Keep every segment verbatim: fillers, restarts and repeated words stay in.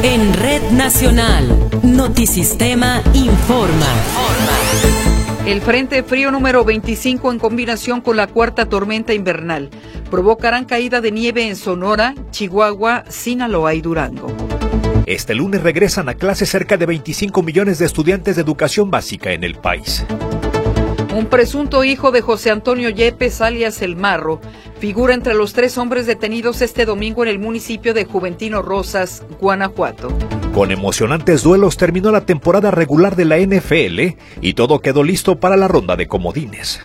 En Red Nacional, Notisistema informa. El Frente Frío número veinticinco en combinación con la cuarta tormenta invernal provocarán caída de nieve en Sonora, Chihuahua, Sinaloa y Durango. Este lunes regresan a clase cerca de veinticinco millones de estudiantes de educación básica en el país. Un presunto hijo de José Antonio Yepes, alias El Marro, figura entre los tres hombres detenidos este domingo en el municipio de Juventino Rosas, Guanajuato. Con emocionantes duelos terminó la temporada regular de la N F L y todo quedó listo para la ronda de comodines.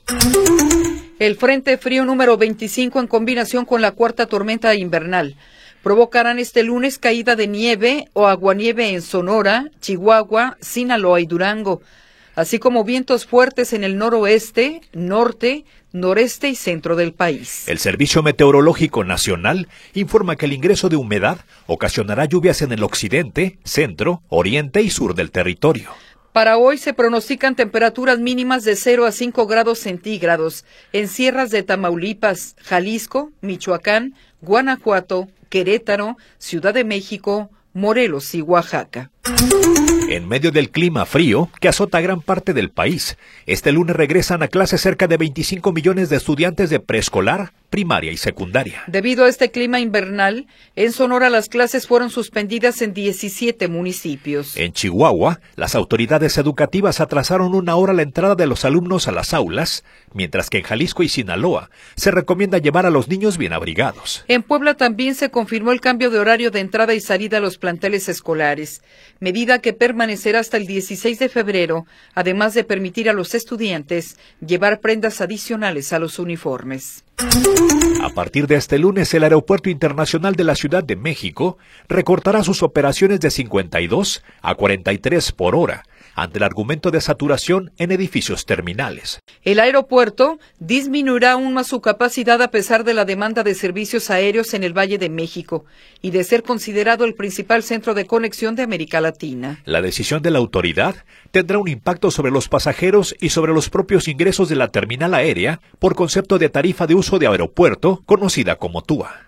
El Frente Frío número veinticinco en combinación con la cuarta tormenta invernal provocarán este lunes caída de nieve o aguanieve en Sonora, Chihuahua, Sinaloa y Durango, así como vientos fuertes en el noroeste, norte, noreste y centro del país. El Servicio Meteorológico Nacional informa que el ingreso de humedad ocasionará lluvias en el occidente, centro, oriente y sur del territorio. Para hoy se pronostican temperaturas mínimas de cero a cinco grados centígrados en sierras de Tamaulipas, Jalisco, Michoacán, Guanajuato, Querétaro, Ciudad de México, Morelos y Oaxaca. En medio del clima frío que azota gran parte del país, este lunes regresan a clase cerca de veinticinco millones de estudiantes de preescolar, primaria y secundaria. Debido a este clima invernal, en Sonora las clases fueron suspendidas en diecisiete municipios. En Chihuahua, las autoridades educativas atrasaron una hora la entrada de los alumnos a las aulas, mientras que en Jalisco y Sinaloa se recomienda llevar a los niños bien abrigados. En Puebla también se confirmó el cambio de horario de entrada y salida a los planteles escolares, medida que permanecerá hasta el dieciséis de febrero, además de permitir a los estudiantes llevar prendas adicionales a los uniformes. A partir de este lunes, el Aeropuerto Internacional de la Ciudad de México recortará sus operaciones de cincuenta y dos a cuarenta y tres por hora, ante el argumento de saturación en edificios terminales. El aeropuerto disminuirá aún más su capacidad a pesar de la demanda de servicios aéreos en el Valle de México y de ser considerado el principal centro de conexión de América Latina. La decisión de la autoridad tendrá un impacto sobre los pasajeros y sobre los propios ingresos de la terminal aérea por concepto de tarifa de uso de aeropuerto, conocida como T U A.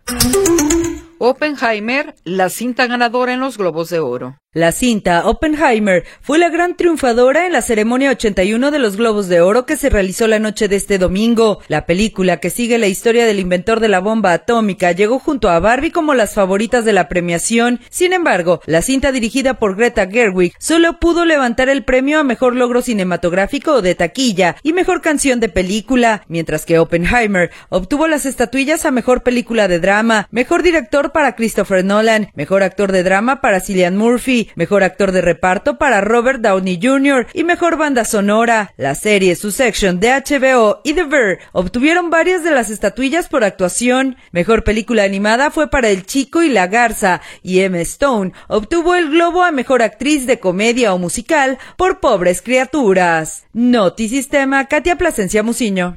Oppenheimer, la cinta ganadora en los Globos de Oro. La cinta Oppenheimer fue la gran triunfadora en la ceremonia ochenta y uno de los Globos de Oro que se realizó la noche de este domingo. La película, que sigue la historia del inventor de la bomba atómica, llegó junto a Barbie como las favoritas de la premiación. Sin embargo, la cinta dirigida por Greta Gerwig solo pudo levantar el premio a mejor logro cinematográfico o de taquilla y mejor canción de película, mientras que Oppenheimer obtuvo las estatuillas a mejor película de drama, mejor director para Christopher Nolan, mejor actor de drama para Cillian Murphy, mejor actor de reparto para Robert Downey junior y mejor banda sonora. La serie Succession de H B O y The Bear obtuvieron varias de las estatuillas por actuación. Mejor película animada fue para El Chico y la Garza, y Emma Stone obtuvo el Globo a mejor actriz de comedia o musical por Pobres Criaturas. Notisistema, Katia Plasencia Muciño.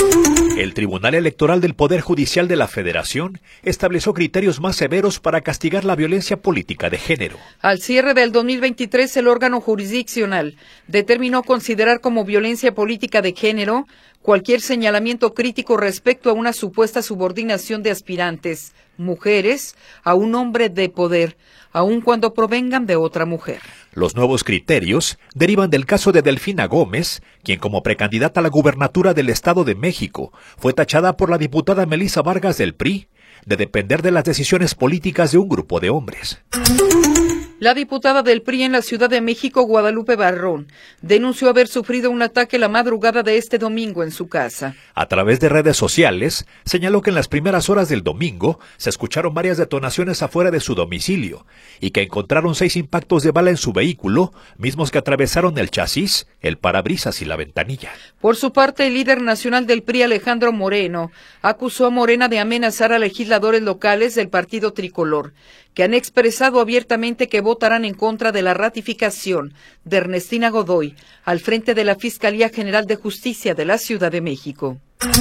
El Tribunal Electoral del Poder Judicial de la Federación estableció criterios más severos para castigar la violencia política de género. Al cierre del dos mil veintitrés, el órgano jurisdiccional determinó considerar como violencia política de género cualquier señalamiento crítico respecto a una supuesta subordinación de aspirantes, mujeres, a un hombre de poder, aun cuando provengan de otra mujer. Los nuevos criterios derivan del caso de Delfina Gómez, quien como precandidata a la gubernatura del Estado de México fue tachada por la diputada Melissa Vargas del P R I de depender de las decisiones políticas de un grupo de hombres. La diputada del P R I en la Ciudad de México, Guadalupe Barrón, denunció haber sufrido un ataque la madrugada de este domingo en su casa. A través de redes sociales, señaló que en las primeras horas del domingo se escucharon varias detonaciones afuera de su domicilio y que encontraron seis impactos de bala en su vehículo, mismos que atravesaron el chasis, el parabrisas y la ventanilla. Por su parte, el líder nacional del P R I, Alejandro Moreno, acusó a Morena de amenazar a legisladores locales del partido tricolor, que han expresado abiertamente que votarán en contra de la ratificación de Ernestina Godoy al frente de la Fiscalía General de Justicia de la Ciudad de México.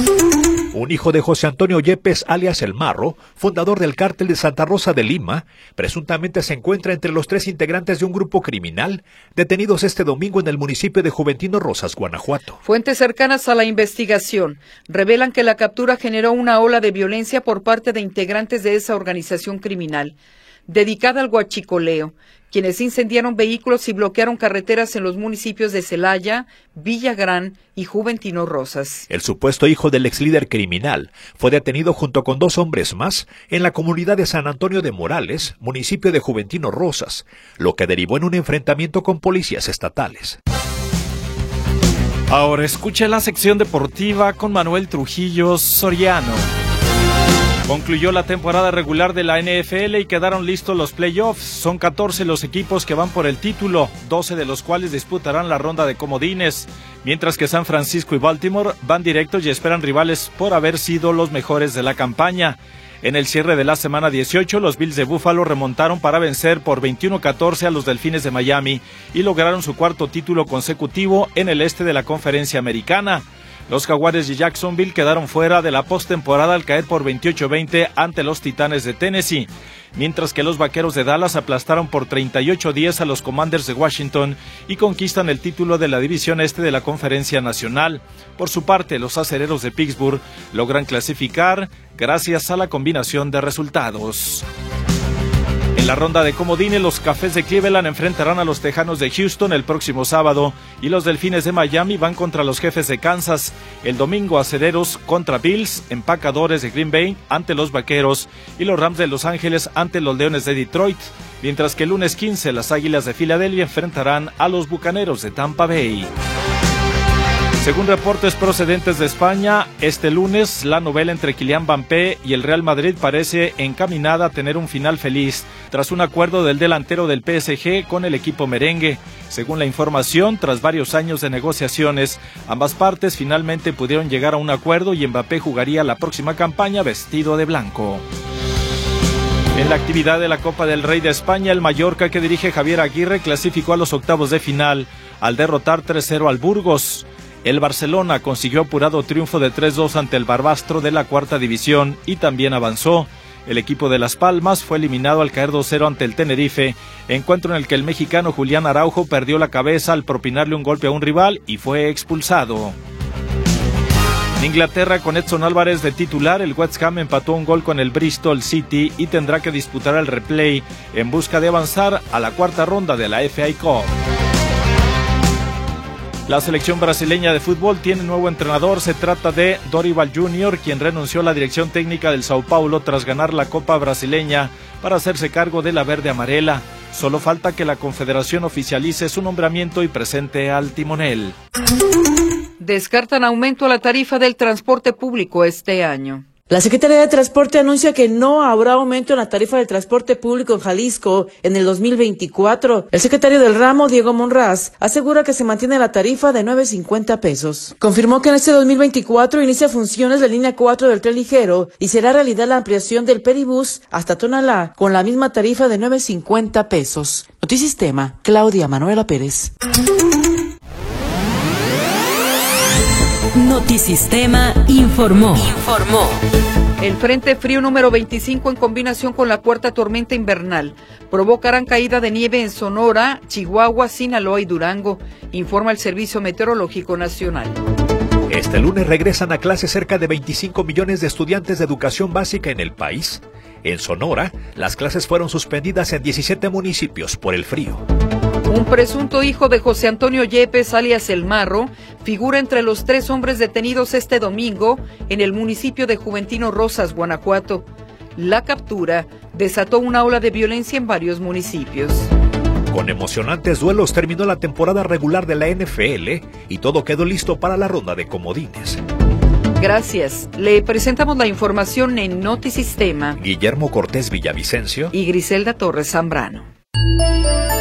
Un hijo de José Antonio Yepes, alias El Marro, fundador del cártel de Santa Rosa de Lima, presuntamente se encuentra entre los tres integrantes de un grupo criminal detenidos este domingo en el municipio de Juventino Rosas, Guanajuato. Fuentes cercanas a la investigación revelan que la captura generó una ola de violencia por parte de integrantes de esa organización criminal, dedicada al huachicoleo, quienes incendiaron vehículos y bloquearon carreteras en los municipios de Celaya, Villagrán y Juventino Rosas. El supuesto hijo del ex líder criminal fue detenido junto con dos hombres más en la comunidad de San Antonio de Morales, municipio de Juventino Rosas, lo que derivó en un enfrentamiento con policías estatales. Ahora escuche la sección deportiva con Manuel Trujillo Soriano. Concluyó la temporada regular de la N F L y quedaron listos los playoffs. Son catorce los equipos que van por el título, doce de los cuales disputarán la ronda de comodines, mientras que San Francisco y Baltimore van directos y esperan rivales por haber sido los mejores de la campaña. En el cierre de la semana dieciocho, los Bills de Buffalo remontaron para vencer por veintiuno a catorce a los Delfines de Miami y lograron su cuarto título consecutivo en el este de la Conferencia Americana. Los Jaguares de Jacksonville quedaron fuera de la postemporada al caer por veintiocho a veinte ante los Titanes de Tennessee, mientras que los Vaqueros de Dallas aplastaron por treinta y ocho a diez a los Commanders de Washington y conquistan el título de la División Este de la Conferencia Nacional. Por su parte, los Acereros de Pittsburgh logran clasificar gracias a la combinación de resultados. En la ronda de comodines, los Cafés de Cleveland enfrentarán a los Tejanos de Houston el próximo sábado y los Delfines de Miami van contra los Jefes de Kansas. El domingo, Acereros contra Bills, Empacadores de Green Bay ante los Vaqueros y los Rams de Los Ángeles ante los Leones de Detroit, mientras que el lunes quince, las Águilas de Filadelfia enfrentarán a los Bucaneros de Tampa Bay. Según reportes procedentes de España, este lunes la novela entre Kylian Mbappé y el Real Madrid parece encaminada a tener un final feliz, tras un acuerdo del delantero del P S G con el equipo merengue. Según la información, tras varios años de negociaciones, ambas partes finalmente pudieron llegar a un acuerdo y Mbappé jugaría la próxima campaña vestido de blanco. En la actividad de la Copa del Rey de España, el Mallorca, que dirige Javier Aguirre, clasificó a los octavos de final al derrotar tres cero al Burgos. El Barcelona consiguió apurado triunfo de tres dos ante el Barbastro de la cuarta división y también avanzó. El equipo de Las Palmas fue eliminado al caer dos cero ante el Tenerife, encuentro en el que el mexicano Julián Araujo perdió la cabeza al propinarle un golpe a un rival y fue expulsado. En Inglaterra, con Edson Álvarez de titular, el West Ham empató un gol con el Bristol City y tendrá que disputar el replay en busca de avanzar a la cuarta ronda de la F A Cup. La selección brasileña de fútbol tiene nuevo entrenador, se trata de Dorival junior, quien renunció a la dirección técnica del Sao Paulo tras ganar la Copa Brasileña para hacerse cargo de la verde amarela. Solo falta que la Confederación oficialice su nombramiento y presente al timonel. Descartan aumento a la tarifa del transporte público este año. La Secretaría de Transporte anuncia que no habrá aumento en la tarifa del transporte público en Jalisco en el dos mil veinticuatro. El secretario del ramo, Diego Monraz, asegura que se mantiene la tarifa de nueve cincuenta pesos. Confirmó que en este dos mil veinticuatro inicia funciones la línea cuatro del tren ligero y será realidad la ampliación del Peribús hasta Tonalá con la misma tarifa de nueve cincuenta pesos. Notisistema, Claudia Manuela Pérez. Notisistema informó. Informó. El Frente Frío número veinticinco, en combinación con la cuarta tormenta invernal, provocarán caída de nieve en Sonora, Chihuahua, Sinaloa y Durango, informa el Servicio Meteorológico Nacional. Este lunes regresan a clase cerca de veinticinco millones de estudiantes de educación básica en el país. En Sonora, las clases fueron suspendidas en diecisiete municipios por el frío. Un presunto hijo de José Antonio Yepes, alias El Marro, figura entre los tres hombres detenidos este domingo en el municipio de Juventino Rosas, Guanajuato. La captura desató una ola de violencia en varios municipios. Con emocionantes duelos terminó la temporada regular de la N F L y todo quedó listo para la ronda de comodines. Gracias. Le presentamos la información en Notisistema. Guillermo Cortés Villavicencio y Griselda Torres Zambrano.